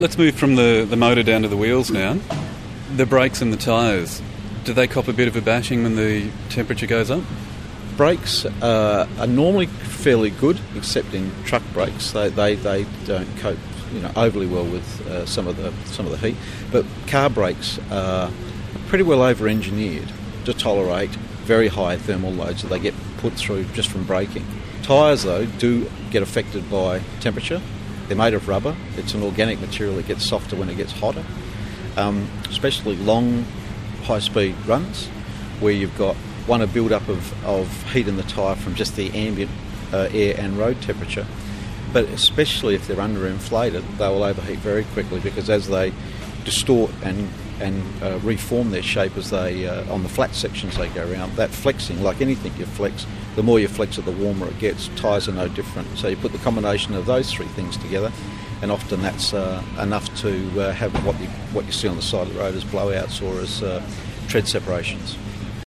Let's move from the motor down to the wheels now. The brakes and the tyres, do they cop a bit of a bashing when the temperature goes up? Brakes are normally fairly good, except in truck brakes. They don't cope overly well with some of the heat. But car brakes are pretty well over-engineered to tolerate very high thermal loads that they get put through just from braking. Tyres, though, do get affected by temperature. They're made of rubber. It's an organic material that gets softer when it gets hotter, especially long, high-speed runs where you've got a build-up of heat in the tyre from just the ambient air and road temperature. But especially if they're underinflated, they will overheat very quickly because as they distort and reform their shape as they on the flat sections they go around, that flexing, like anything you flex, the more you flex it, the warmer it gets. Tyres are no different. So you put the combination of those three things together, and often that's enough to have what you see on the side of the road as blowouts or as tread separations.